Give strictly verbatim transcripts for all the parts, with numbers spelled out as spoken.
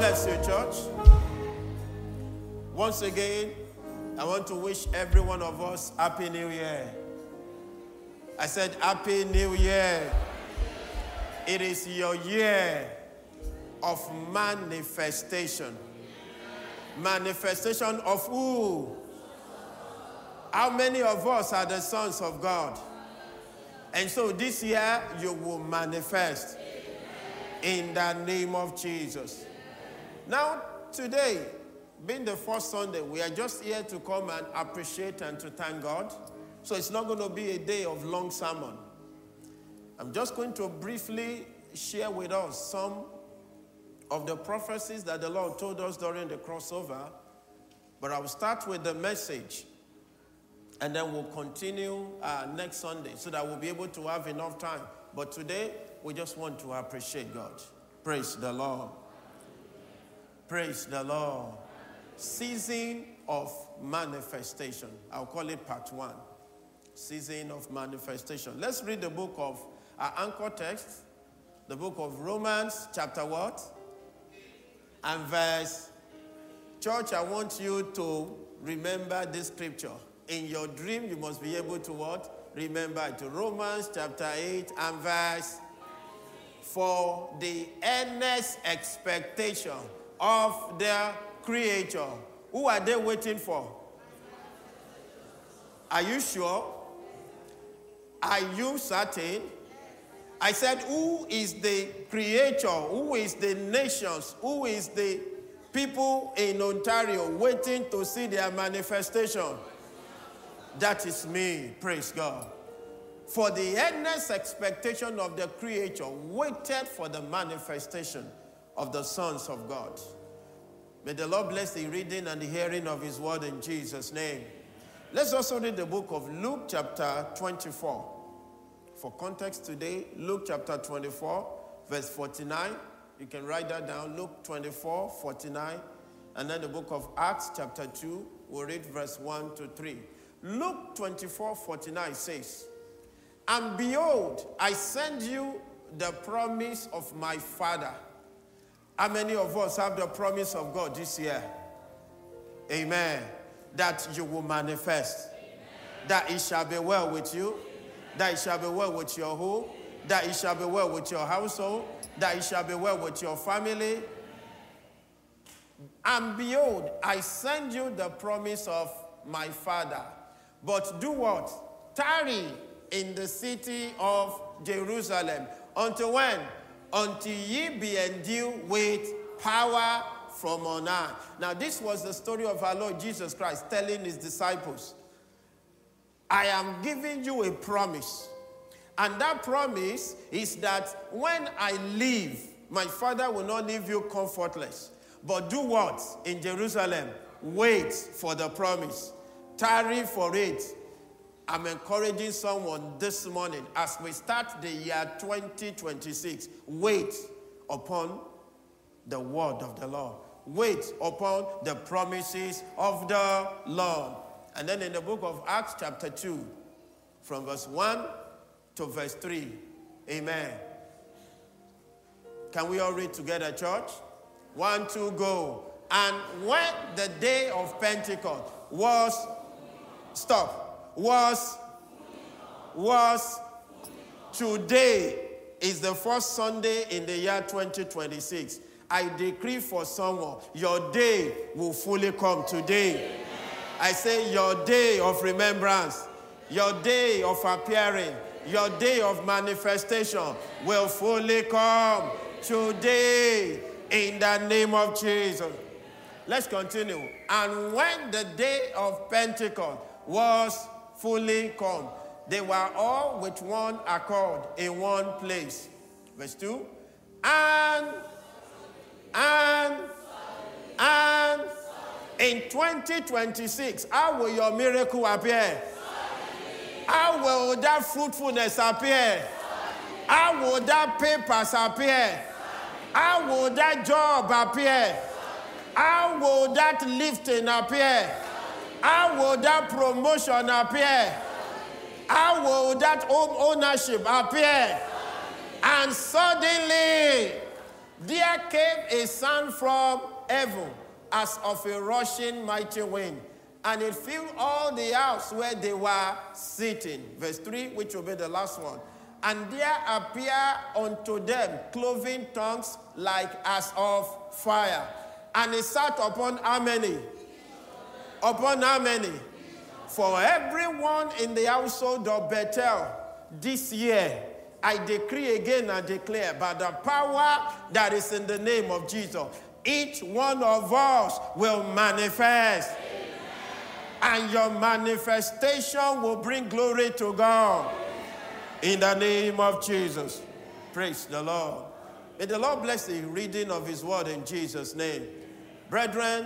bless you, church. Once again, I want to wish every one of us Happy New Year. I said Happy New Year. It is your year of manifestation. Manifestation of who? How many of us are the sons of God? And so this year you will manifest in the name of Jesus. Now, today, being the first Sunday, we are just here to come and appreciate and to thank God. So it's not going to be a day of long sermon. I'm just going to briefly share with us some of the prophecies that the Lord told us during the crossover. But I will start with the message, and then we'll continue uh, next Sunday so that we'll be able to have enough time. But today, we just want to appreciate God. Praise the Lord. Praise the Lord. Season of manifestation. I'll call it part one. Season of manifestation. Let's read the book of our anchor text. The book of Romans, chapter what? And verse. Church, I want you to remember this scripture. In your dream, you must be able to what? Remember it. Romans chapter eight and verse. For the earnest expectation of their Creator. Who are they waiting for? Are you sure? Are you certain? I said, who is the Creator? Who is the nations? Who is the people in Ontario waiting to see their manifestation? That is me. Praise God. For the earnest expectation of the Creator waited for the manifestation of the sons of God. May the Lord bless the reading and the hearing of his word in Jesus' name. Let's also read the book of Luke chapter twenty-four. For context today, Luke chapter twenty-four, verse forty-nine. You can write that down, Luke twenty-four, forty-nine. And then the book of Acts chapter two, we'll read verse one to three. Luke twenty-four, forty-nine says, and behold, I send you the promise of my Father. How many of us have the promise of God this year? Amen. That you will manifest. Amen. That it shall be well with you. Amen. That it shall be well with your home. That it shall be well with your household. That it shall be well with your family. And behold, I send you the promise of my Father. But do what? Tarry in the city of Jerusalem. Until when? Until ye be endued with power from on high. Now, this was the story of our Lord Jesus Christ telling his disciples, I am giving you a promise. And that promise is that when I leave, my Father will not leave you comfortless. But do what? In Jerusalem, wait for the promise. Tarry for it. I'm encouraging someone this morning as we start the year twenty twenty-six. Wait upon the word of the Lord. Wait upon the promises of the Lord. And then in the book of Acts chapter two, from verse one to verse three. Amen. Can we all read together, church? One, two, go. And when the day of Pentecost was, stop. Was, was, today is the first Sunday in the year twenty twenty-six. I decree for someone, your day will fully come today. Amen. I say your day of remembrance, your day of appearing, your day of manifestation will fully come today in the name of Jesus. Let's continue. And when the day of Pentecost was fully come, they were all with one accord in one place. Verse two. And, and, and in twenty twenty-six, how will your miracle appear? How will that fruitfulness appear? How will that papers appear? How will that job appear? How will that lifting appear? How will that promotion appear? How will that home ownership appear? And suddenly There came a sound from heaven as of a rushing mighty wind, and it filled all the house where they were sitting. Verse three, which will be the last one. And there appeared unto them cloven tongues like as of fire. And it sat upon how many? Upon how many? For everyone in the household of Bethel this year, I decree again and declare, by the power that is in the name of Jesus, each one of us will manifest. Amen. And your manifestation will bring glory to God. Amen. In the name of Jesus. Praise the Lord. May the Lord bless the reading of his word in Jesus' name. Brethren,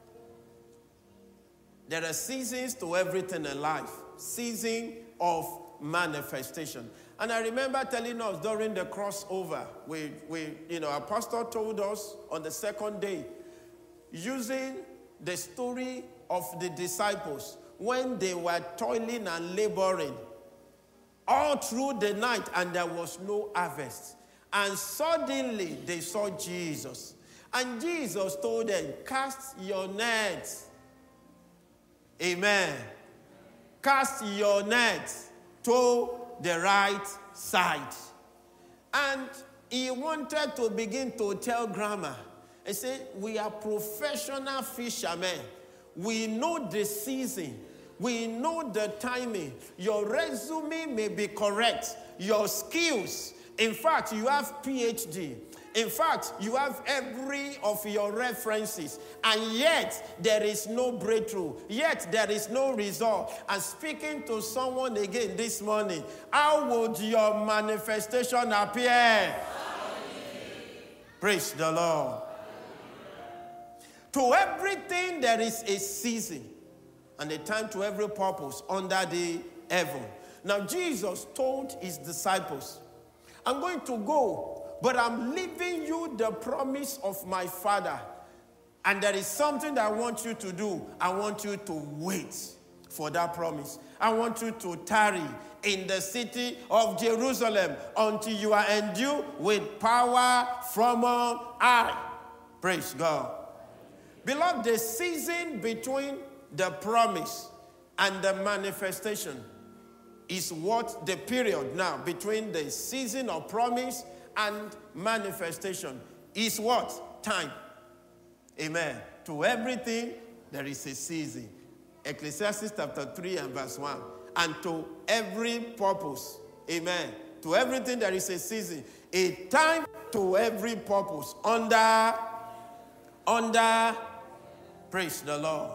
there are seasons to everything in life. Season of manifestation. And I remember telling us during the crossover, we, we, you know, our pastor told us on the second day, using the story of the disciples when they were toiling and laboring all through the night and there was no harvest. And suddenly they saw Jesus. And Jesus told them, cast your nets. Amen. Cast your nets to the right side. And he wanted to begin to tell Grandma. He said, we are professional fishermen. We know the season. We know the timing. Your resume may be correct. Your skills. In fact, you have P H D. In fact, you have every of your references. And yet, there is no breakthrough. Yet, there is no result. And speaking to someone again this morning, how would your manifestation appear? Praise the Lord. To everything, there is a season and a time to every purpose under the heaven. Now, Jesus told his disciples, I'm going to go, but I'm leaving you the promise of my Father. And there is something that I want you to do. I want you to wait for that promise. I want you to tarry in the city of Jerusalem until you are endued with power from on high. Praise God. Beloved, the season between the promise and the manifestation is what the period now between the season of promise and manifestation is what? Time. Amen. To everything, there is a season. Ecclesiastes chapter three and verse one. And to every purpose. Amen. To everything, there is a season. A time to every purpose. Under, under, praise the Lord.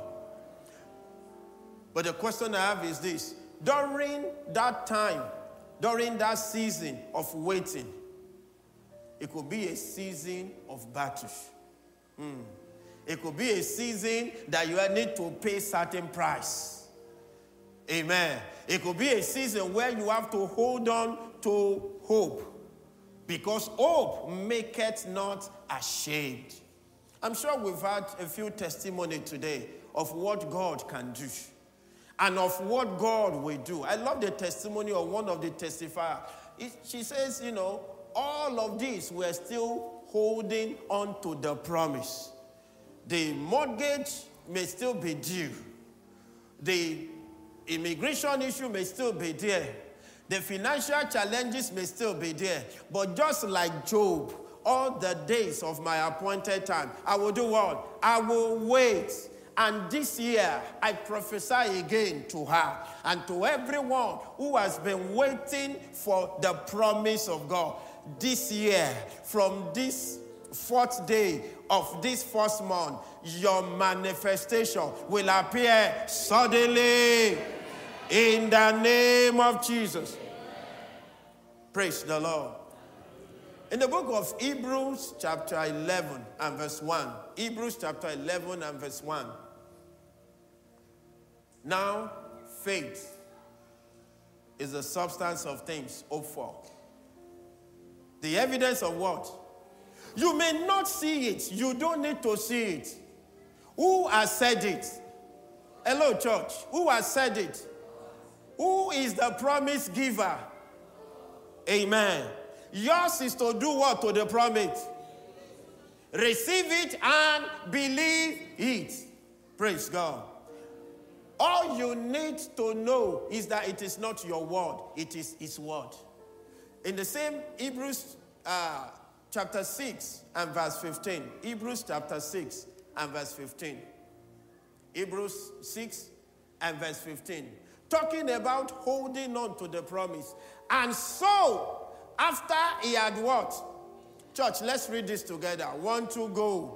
But the question I have is this. During that time, during that season of waiting, it could be a season of battle. Mm. It could be a season that you need to pay certain price. Amen. It could be a season where you have to hold on to hope. Because hope maketh not ashamed. I'm sure we've had a few testimonies today of what God can do. And of what God will do. I love the testimony of one of the testifiers. She says, you know, all of this, we're still holding on to the promise. The mortgage may still be due. The immigration issue may still be there. The financial challenges may still be there. But just like Job, all the days of my appointed time, I will do what? I will wait. And this year, I prophesy again to her and to everyone who has been waiting for the promise of God. This year, from this fourth day of this first month, your manifestation will appear suddenly in the name of Jesus. Praise the Lord. In the book of Hebrews chapter eleven and verse one, Hebrews chapter eleven and verse one. Now, faith is the substance of things hoped for. The evidence of what? You may not see it. You don't need to see it. Who has said it? Hello, church. Who has said it? Who is the promise giver? Amen. Yours is to do what to the promise? Receive it and believe it. Praise God. All you need to know is that it is not your word, it is his word. In the same Hebrews uh, chapter six and verse fifteen. Hebrews chapter six and verse fifteen. Hebrews six and verse fifteen. Talking about holding on to the promise. And so, after he had what? Church, let's read this together. One, two, go.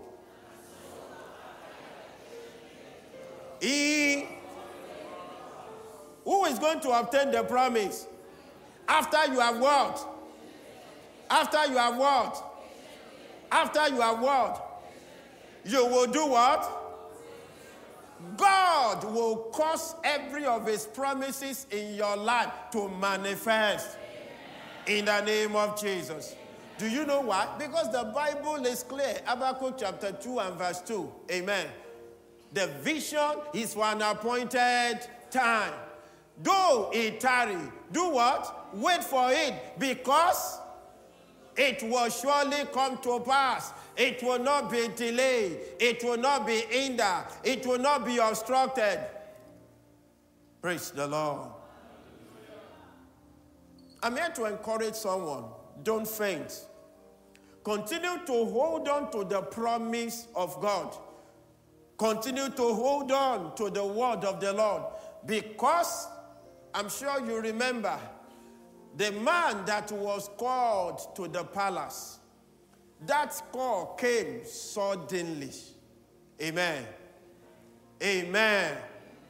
He, who is going to obtain the promise? After you have what? After you have what? After you have what? You will do what? God will cause every of his promises in your life to manifest. In the name of Jesus. Do you know why? Because the Bible is clear. Habakkuk chapter two and verse two. Amen. The vision is for an appointed time. Though it tarry, do what? Wait for it, because it will surely come to pass. It will not be delayed. It will not be hindered. It will not be obstructed. Praise the Lord. I'm here to encourage someone. Don't faint. Continue to hold on to the promise of God. Continue to hold on to the word of the Lord. Because I'm sure you remember the man that was called to the palace. That call came suddenly. Amen. Amen.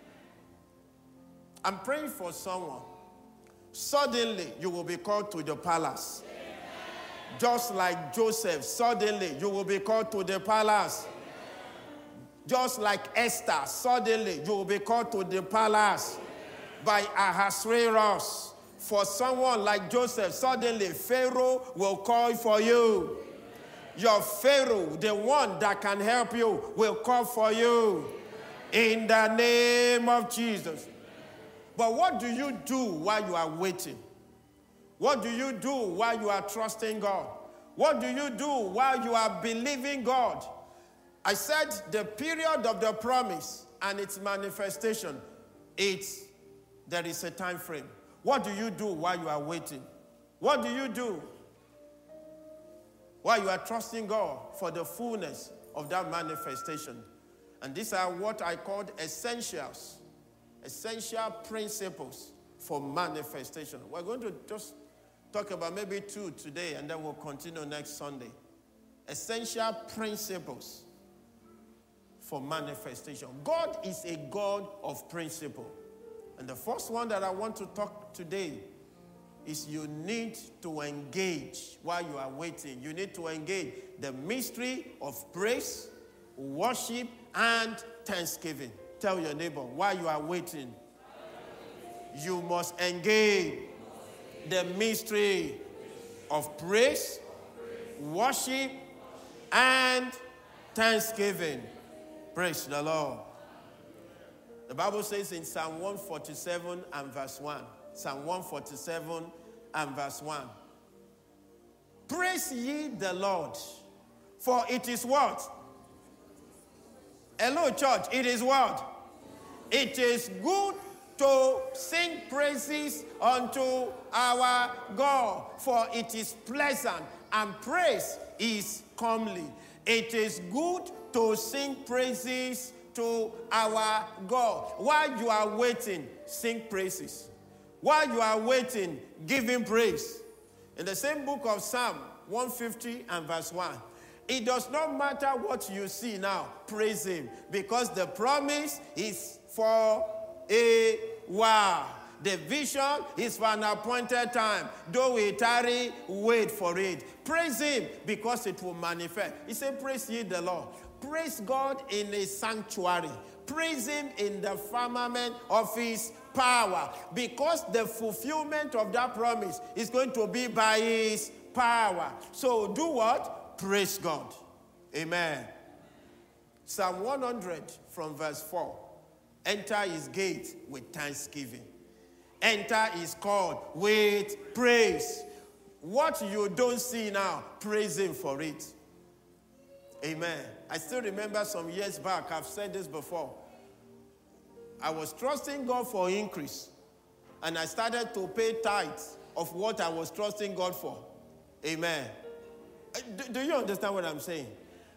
I'm praying for someone. Suddenly, you will be called to the palace. Amen. Just like Joseph, suddenly, you will be called to the palace. Amen. Just like Esther, suddenly, you will be called to the palace. Amen. By Ahasuerus. For someone like Joseph, suddenly, Pharaoh will call for you. Amen. Your Pharaoh, the one that can help you, will call for you. Amen. In the name of Jesus. But what do you do while you are waiting? What do you do while you are trusting God? What do you do while you are believing God? I said the period of the promise and its manifestation, it's, there is a time frame. What do you do while you are waiting? What do you do while you are trusting God for the fullness of that manifestation? And these are what I called essentials. Essential principles for manifestation. We're going to just talk about maybe two today, and then we'll continue next Sunday. Essential principles for manifestation. God is a God of principle. And the first one that I want to talk today is you need to engage while you are waiting. You need to engage the mystery of praise, worship, and thanksgiving. Tell your neighbor, while you are waiting, you must engage the mystery of praise, worship, and thanksgiving. Praise the Lord. The Bible says in Psalm one forty-seven and verse one, Psalm one forty-seven and verse one, praise ye the Lord, for it is what? Hello, church. It is what? It is good to sing praises unto our God, for it is pleasant, and praise is comely. It is good to sing praises to our God. While you are waiting, sing praises. While you are waiting, give him praise. In the same book of Psalm one fifty and verse one, it does not matter what you see now, praise him, because the promise is for a while. The vision is for an appointed time. Though we tarry, wait for it. Praise him because it will manifest. He said, praise ye the Lord. Praise God in his sanctuary. Praise him in the firmament of his power, because the fulfillment of that promise is going to be by his power. So do what? Praise God. Amen. Psalm one hundred from verse four. Enter his gate with thanksgiving. Enter his court with praise. What you don't see now, praise him for it. Amen. I still remember some years back, I've said this before. I was trusting God for increase, and I started to pay tithes of what I was trusting God for. Amen. Do, do you understand what I'm saying?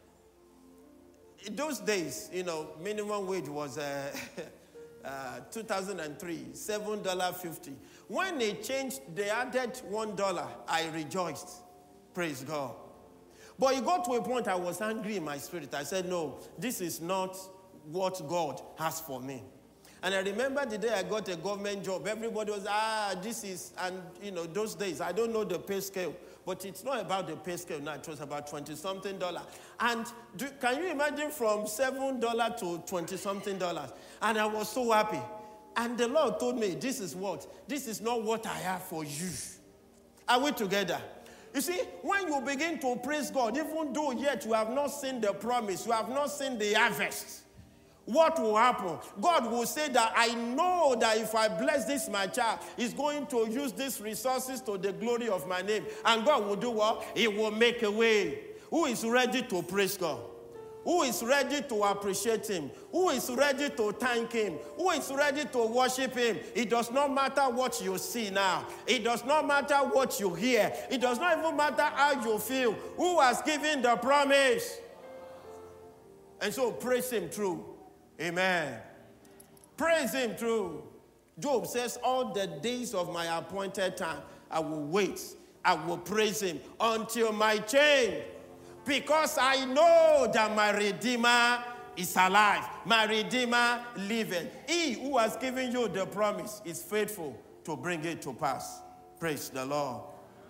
In those days, you know, minimum wage was uh, uh, two thousand three, seven dollars and fifty cents. When they changed, they added one dollar, I rejoiced. Praise God. But it got to a point I was angry in my spirit. I said, no, this is not what God has for me. And I remember the day I got a government job, everybody was, ah, this is, and you know, those days, I don't know the pay scale, but it's not about the pay scale now, it was about twenty-something dollars. And do, can you imagine from seven dollars to twenty-something dollars? And I was so happy. And the Lord told me, this is what? This is not what I have for you. Are we together? You see, when you begin to praise God, even though yet you have not seen the promise, you have not seen the harvest, what will happen? God will say that I know that if I bless this my child, he's going to use these resources to the glory of my name. And God will do what? He will make a way. Who is ready to praise God? Who is ready to appreciate him? Who is ready to thank him? Who is ready to worship him? It does not matter what you see now. It does not matter what you hear. It does not even matter how you feel. Who has given the promise? And so praise him through. Amen. Praise him through. Job says, all the days of my appointed time, I will wait. I will praise him until my change. Because I know that my Redeemer is alive. My Redeemer liveth. He who has given you the promise is faithful to bring it to pass. Praise the Lord.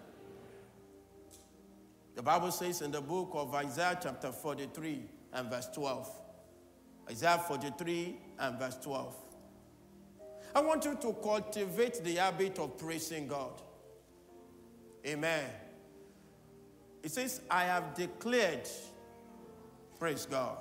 The Bible says in the book of Isaiah chapter forty-three and verse twelve. Isaiah forty-three and verse twelve. I want you to cultivate the habit of praising God. Amen. It says, I have declared, praise God,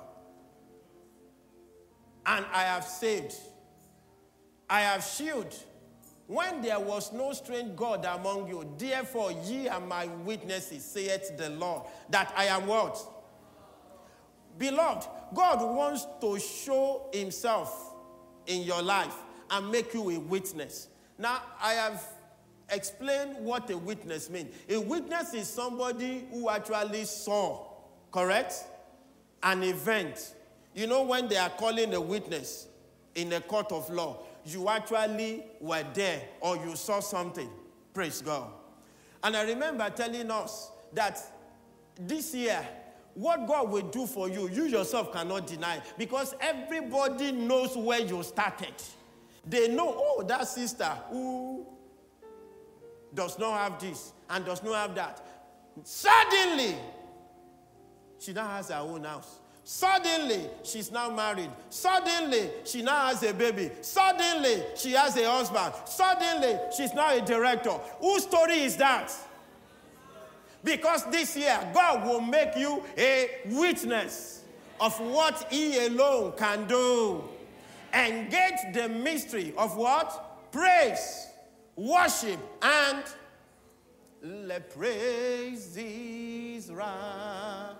and I have saved, I have shielded, when there was no strange God among you. Therefore, ye are my witnesses, saith the Lord, that I am what? Beloved, God wants to show himself in your life and make you a witness. Now, I have explained what a witness means. A witness is somebody who actually saw, correct, an event. You know, when they are calling a witness in a court of law, you actually were there or you saw something. Praise God. And I remember telling us that this year, what God will do for you, you yourself cannot deny, because everybody knows where you started. They know, oh, that sister who does not have this and does not have that. Suddenly, she now has her own house. Suddenly, she's now married. Suddenly, she now has a baby. Suddenly, she has a husband. Suddenly, she's now a director. Whose story is that? Because this year, God will make you a witness of what he alone can do. Engage the mystery of what? Praise, worship, and let praises rise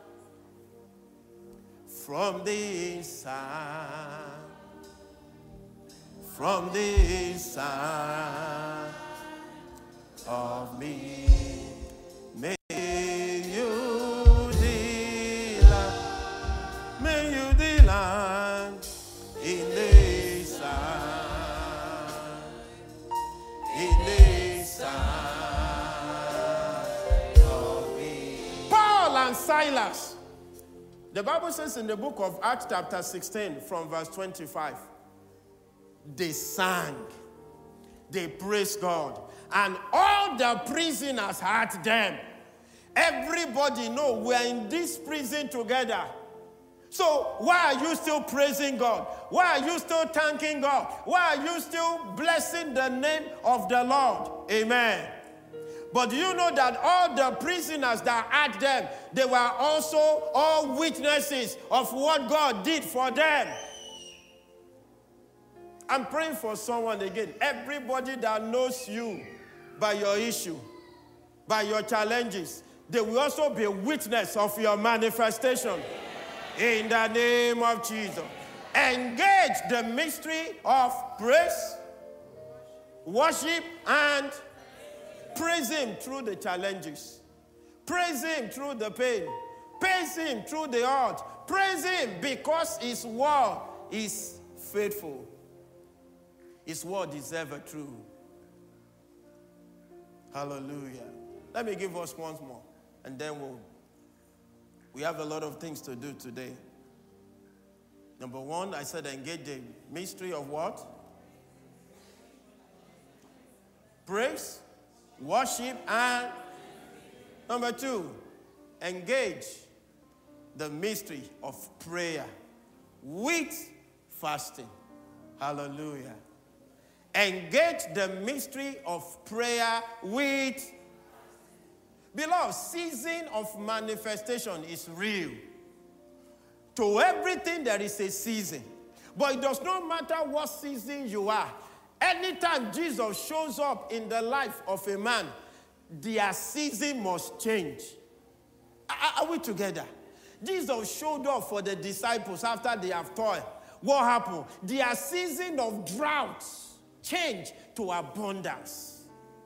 from the inside, from the inside of me. May you delight, may you delight in the side, in the side of me. Paul and Silas. The Bible says in the book of Acts chapter sixteen from verse twenty-five, they sang, they praised God, and all the prisoners heard them. Everybody know we're in this prison together. So why are you still praising God? Why are you still thanking God? Why are you still blessing the name of the Lord? Amen. But do you know that all the prisoners that had them, they were also all witnesses of what God did for them? I'm praying for someone again. Everybody that knows you by your issue, by your challenges, they will also be a witness of your manifestation. In the name of Jesus. Engage the mystery of praise, worship, and praise him through the challenges. Praise him through the pain. Praise him through the hurt. Praise him because his word is faithful. His word is ever true. Hallelujah. Let me give us once more, and then we'll, we have a lot of things to do today. Number one, I said engage the mystery of what? Praise, worship, and number two, engage the mystery of prayer with fasting. Hallelujah. Engage the mystery of prayer with. Beloved, season of manifestation is real. To everything there is a season. But it does not matter what season you are. Anytime Jesus shows up in the life of a man, their season must change. Are, are we together? Jesus showed up for the disciples after they have toiled. What happened? Their season of drought changed to abundance.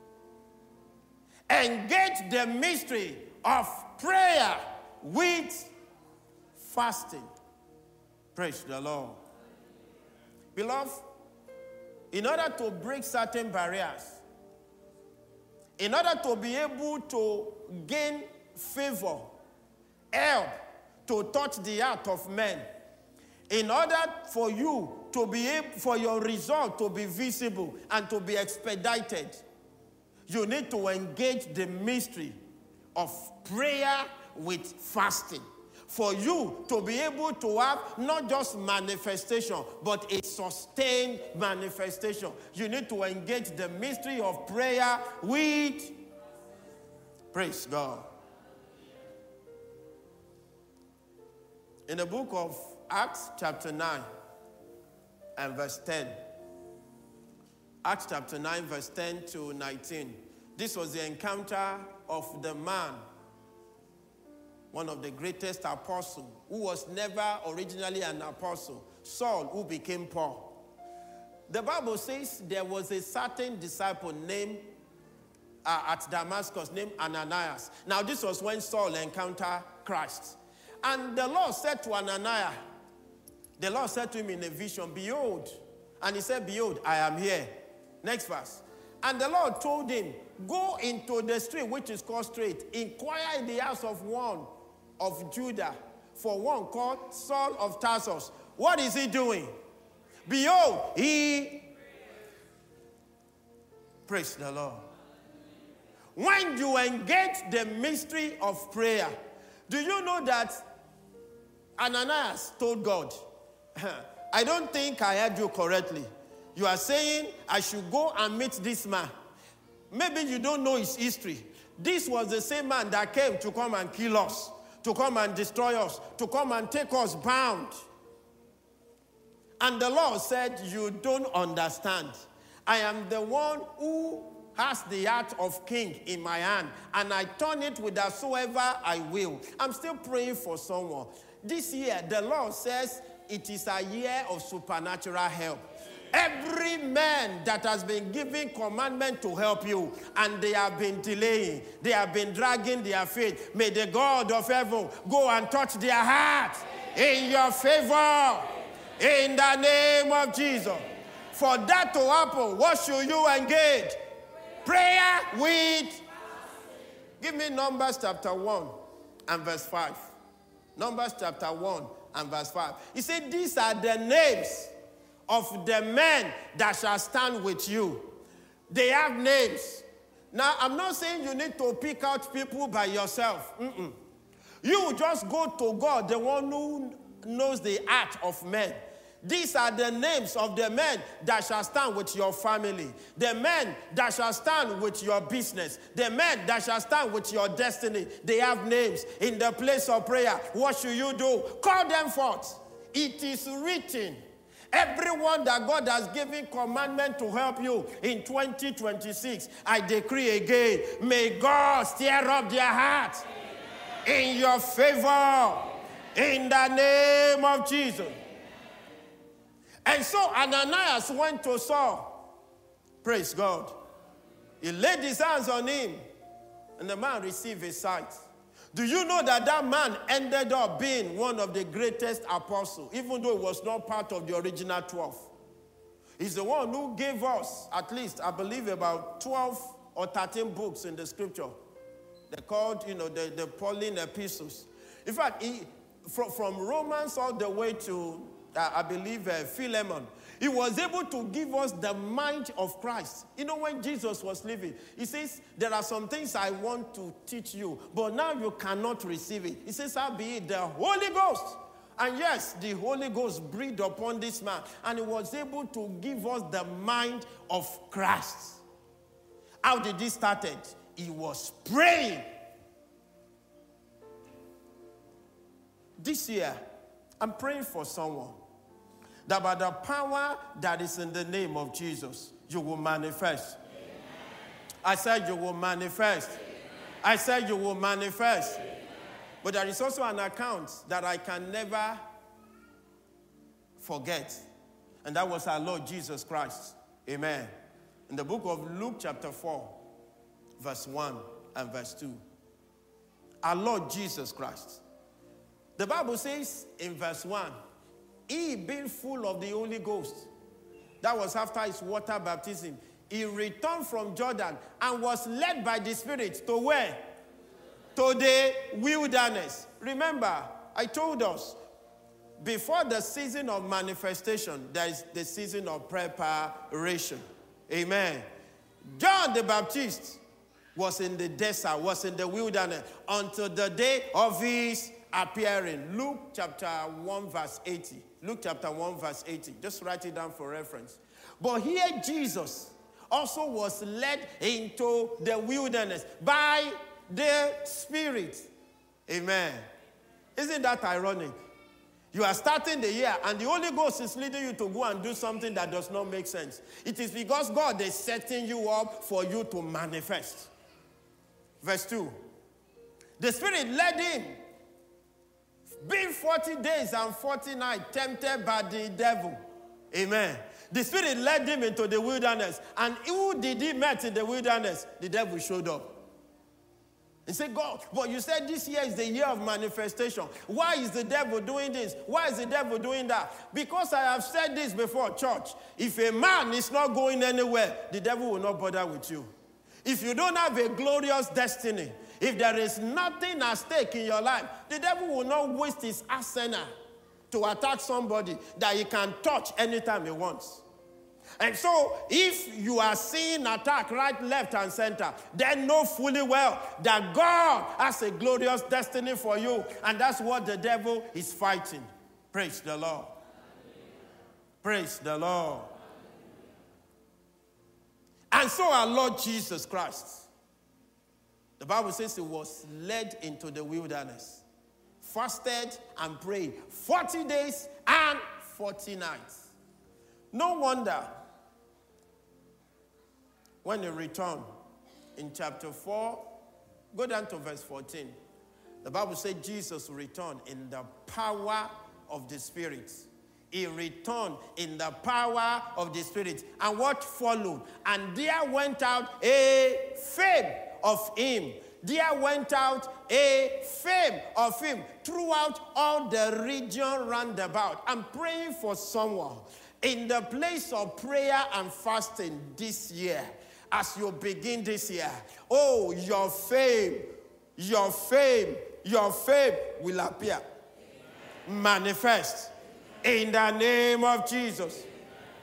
Engage the mystery of prayer with fasting. Praise the Lord. Beloved, in order to break certain barriers, in order to be able to gain favor, help to touch the heart of men, in order for you to be able, for your result to be visible and to be expedited, you need to engage the mystery of prayer with fasting. For you to be able to have not just manifestation, but a sustained manifestation, you need to engage the mystery of prayer with. Praise God. In the book of Acts chapter nine and verse ten. Acts chapter nine verse ten to nineteen. This was the encounter of the man, one of the greatest apostles, who was never originally an apostle, Saul, who became Paul. The Bible says there was a certain disciple named uh, at Damascus named Ananias. Now this was when Saul encountered Christ. And the Lord said to Ananias, the Lord said to him in a vision, behold. And he said, behold, I am here. Next verse. And the Lord told him, go into the street which is called Straight. Inquire in the house of one of Judah for one called Saul of Tarsus. What is he doing? Behold, he... Praise the Lord. When you engage the mystery of prayer, do you know that Ananias told God, I don't think I heard you correctly. You are saying I should go and meet this man. Maybe you don't know his history. This was the same man that came to come and kill us, to come and destroy us, to come and take us bound. And the Lord said, you don't understand. I am the one who has the heart of king in my hand, and I turn it whithersoever I will. I'm still praying for someone. This year, the Lord says it is a year of supernatural help. Every man that has been given commandment to help you, and they have been delaying, they have been dragging their faith, may the God of heaven go and touch their heart in your favor, in the name of Jesus. For that to happen, what should you engage? Prayer with. Give me Numbers chapter one and verse five. Numbers chapter one and verse five. He said, these are the names of the men that shall stand with you. They have names. Now, I'm not saying you need to pick out people by yourself. Mm-mm. You just go to God, the one who knows the heart of men. These are the names of the men that shall stand with your family, the men that shall stand with your business, the men that shall stand with your destiny. They have names. In the place of prayer, what should you do? Call them forth. It is written. Everyone that God has given commandment to help you in twenty twenty-six, I decree again, may God stir up their hearts in your favor. In the name of Jesus. And so Ananias went to Saul. Praise God. He laid his hands on him, and the man received his sight. Do you know that that man ended up being one of the greatest apostles, even though he was not part of the original twelve? He's the one who gave us, at least, I believe, about twelve or thirteen books in the scripture. They're called, you know, the, the Pauline epistles. In fact, he, from, from Romans all the way to, uh, I believe, uh, Philemon, he was able to give us the mind of Christ. You know, when Jesus was living, he says, there are some things I want to teach you, but now you cannot receive it. He says, how be it the Holy Ghost. And yes, the Holy Ghost breathed upon this man, and he was able to give us the mind of Christ. How did he start it? He was praying. This year, I'm praying for someone that by the power that is in the name of Jesus, you will manifest. Amen. I said you will manifest. Amen. I said you will manifest. Amen. But there is also an account that I can never forget. And that was our Lord Jesus Christ. Amen. In the book of Luke chapter four, verse one and verse two. Our Lord Jesus Christ. The Bible says in verse one, he being full of the Holy Ghost, that was after his water baptism, he returned from Jordan and was led by the Spirit to where? To the wilderness. Remember, I told us, before the season of manifestation, there is the season of preparation. Amen. John the Baptist was in the desert, was in the wilderness until the day of his appearing. Luke chapter one verse eighty. Luke chapter one verse eighty. Just write it down for reference. But here Jesus also was led into the wilderness by the Spirit. Amen. Isn't that ironic? You are starting the year and the Holy Ghost is leading you to go and do something that does not make sense. It is because God is setting you up for you to manifest. Verse two. The Spirit led him, being forty days and forty nights, tempted by the devil. Amen. The Spirit led him into the wilderness. And who did he meet in the wilderness? The devil showed up. He said, God, but you said this year is the year of manifestation. Why is the devil doing this? Why is the devil doing that? Because I have said this before, church. If a man is not going anywhere, the devil will not bother with you. If you don't have a glorious destiny, if there is nothing at stake in your life, the devil will not waste his arsenal to attack somebody that he can touch anytime he wants. And so, if you are seeing attack right, left, and center, then know fully well that God has a glorious destiny for you, and that's what the devil is fighting. Praise the Lord. Praise the Lord. And so our Lord Jesus Christ, the Bible says he was led into the wilderness, fasted and prayed forty days and forty nights. No wonder when he returned in chapter four, go down to verse fourteen. The Bible said Jesus returned in the power of the Spirit. He returned in the power of the Spirit. And what followed? And there went out a fame of him. There went out a fame of him throughout all the region round about. I'm praying for someone in the place of prayer and fasting this year. As you begin this year, oh, your fame, your fame, your fame will appear. Amen. Manifest. Amen. In the name of Jesus. Amen.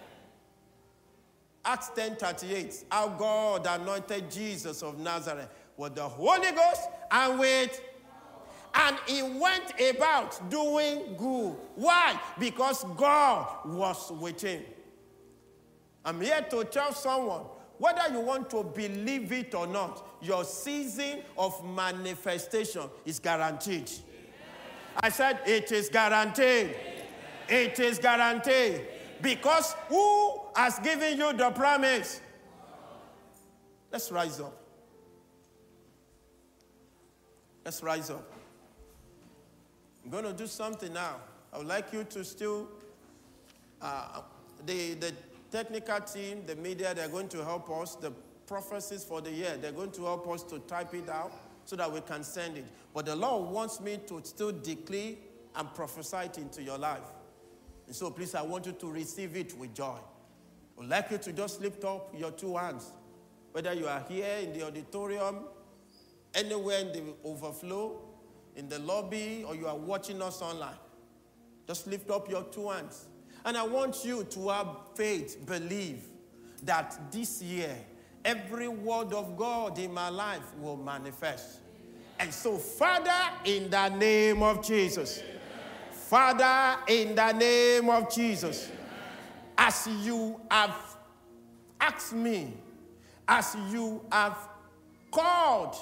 Acts ten thirty-eight, how God anointed Jesus of Nazareth with the Holy Ghost and with, and he went about doing good. Why? Because God was with him. I'm here to tell someone, whether you want to believe it or not, your season of manifestation is guaranteed. Amen. I said it is guaranteed. Amen. It is guaranteed. Amen. Because who has given you the promise? Let's rise up. Let's rise up. going to do something now. I would like you to still, uh, the, the technical team, the media, they're going to help us. The prophecies for the year, they're going to help us to type it out so that we can send it. But the Lord wants me to still declare and prophesy it into your life. And so please, I want you to receive it with joy. I would like you to just lift up your two hands. Whether you are here in the auditorium, anywhere in the overflow, in the lobby, or you are watching us online. Just lift up your two hands. And I want you to have faith, believe that this year, every word of God in my life will manifest. And so, Father, in the name of Jesus, Father, in the name of Jesus, as you have asked me, as you have called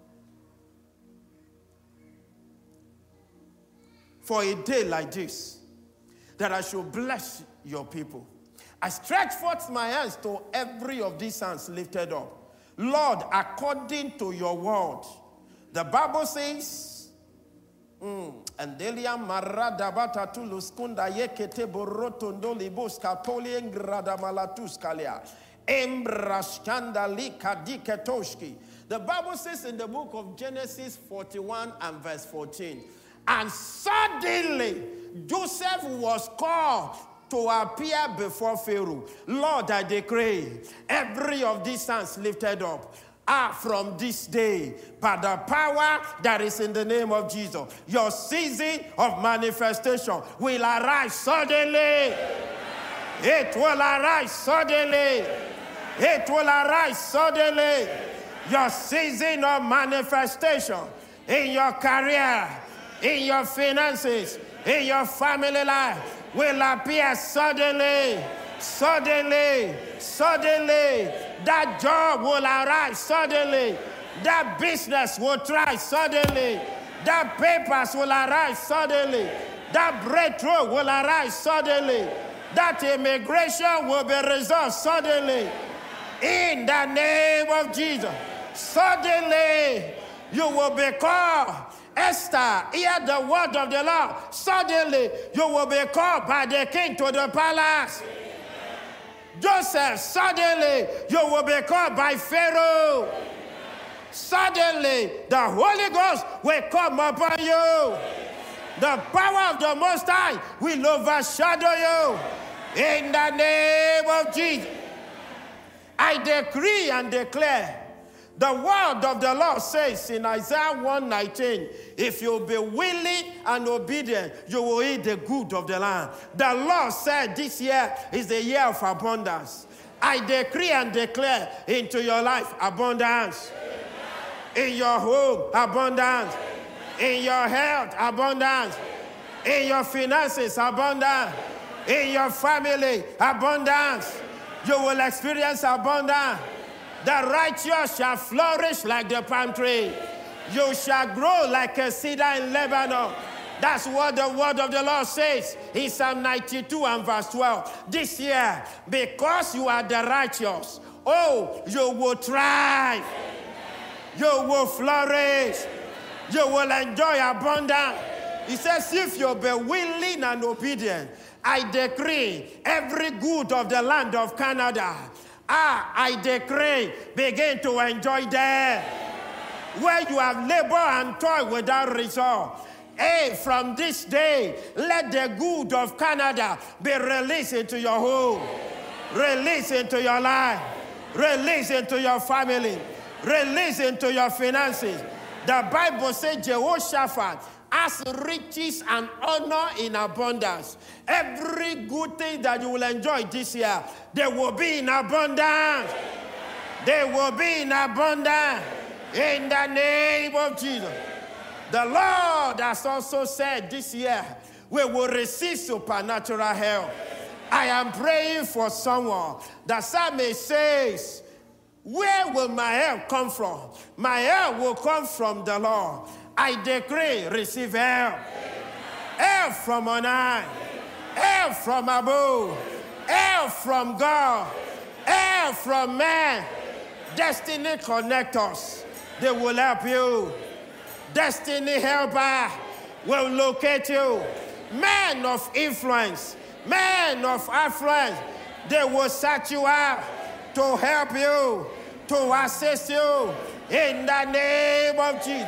for a day like this, that I should bless your people. I stretch forth my hands to every of these hands lifted up. Lord, according to your word, the Bible says, and Delia Maradabata Tuluskunda Yekete Borotondo Libos Katolien Gradamalatus Kalia Embrashkanda Lika Diketoshki. The Bible says in the book of Genesis forty-one and verse fourteen, and suddenly Joseph was called to appear before Pharaoh. Lord, I decree every of these hands lifted up are from this day, by the power that is in the name of Jesus. Your season of manifestation will arise suddenly. It will arise suddenly. It will arise suddenly. Your season of manifestation in your career, in your finances, in your family life will appear suddenly, suddenly, suddenly. That job will arise suddenly. That business will thrive suddenly. That papers will arise suddenly. That breakthrough will arise suddenly. That immigration will be resolved suddenly. In the name of Jesus, suddenly you will be called. Esther, hear the word of the Lord. Suddenly, you will be called by the king to the palace. Amen. Joseph, suddenly, you will be called by Pharaoh. Amen. Suddenly, the Holy Ghost will come upon you. Amen. The power of the Most High will overshadow you. Amen. In the name of Jesus, I decree and declare, the word of the Lord says in Isaiah one nineteen, if you be willing and obedient, you will eat the good of the land. The Lord said this year is the year of abundance. I decree and declare into your life abundance. Amen. In your home, abundance. Amen. In your health, abundance. Amen. In your finances, abundance. Amen. In your family, abundance. Amen. You will experience abundance. The righteous shall flourish like the palm tree. You shall grow like a cedar in Lebanon. That's what the word of the Lord says in Psalm ninety-two and verse twelve. This year, because you are the righteous, oh, you will thrive. You will flourish. You will enjoy abundance. He says, if you be willing and obedient, I decree every good of the land of Canada, Ah, I decree, begin to enjoy there. Where you have labor and toil without result. Hey, from this day, let the good of Canada be released into your home. Released into your life. Released into your family. Released into your finances. The Bible says Jehoshaphat has riches and honor in abundance. Every good thing that you will enjoy this year, they will be in abundance. They will be in abundance. In the name of Jesus. The Lord has also said this year, we will receive supernatural help. I am praying for someone. The psalmist says, where will my help come from? My help will come from the Lord. I decree, receive help. Help from on high. Help from above. Help from God. Help from man. Destiny connectors. They will help you. Destiny helper will locate you. Men of influence, men of affluence, they will search you out to help you, to assist you in the name of Jesus.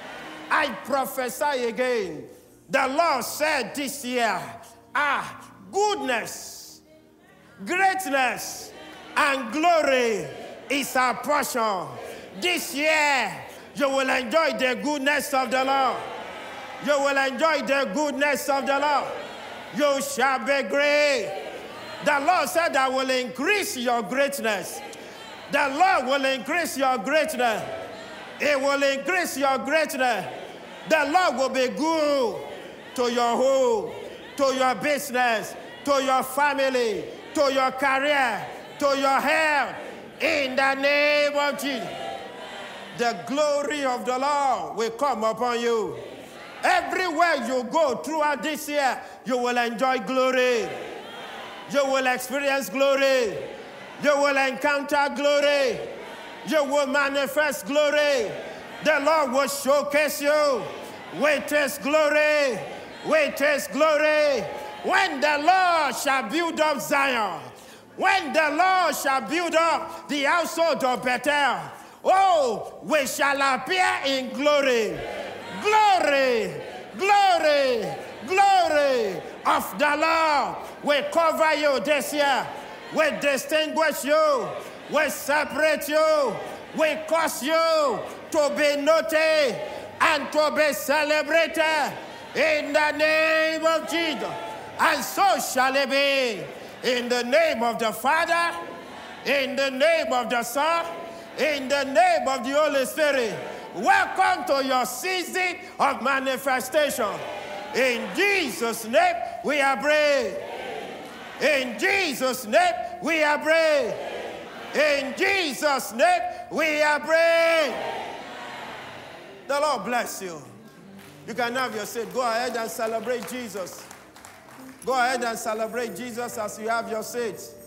I prophesy again. The Lord said this year, ah, goodness, greatness, and glory is our portion. This year, you will enjoy the goodness of the Lord. You will enjoy the goodness of the Lord. You shall be great. The Lord said, I will increase your greatness. The Lord will increase your greatness. It will increase your greatness. The Lord will be good to your home, to your business, to your family, to your career, to your health. In the name of Jesus. The glory of the Lord will come upon you. Everywhere you go throughout this year, you will enjoy glory. You will experience glory. You will encounter glory. You will manifest glory. The Lord will showcase you with His glory. With His glory. When the Lord shall build up Zion, when the Lord shall build up the household of Bethel, oh, we shall appear in glory. Glory, glory, glory of the Lord will cover you this year, will distinguish you, will separate you, will cause you to be noted and to be celebrated in the name of Jesus. And so shall it be. In the name of the Father, in the name of the Son, in the name of the Holy Spirit. Welcome to your season of manifestation. In Jesus' name, we are praying. In Jesus' name, we are praying. In Jesus' name, we are praying. The Lord bless you. You can have your seat. Go ahead and celebrate Jesus. Go ahead and celebrate Jesus as you have your seats.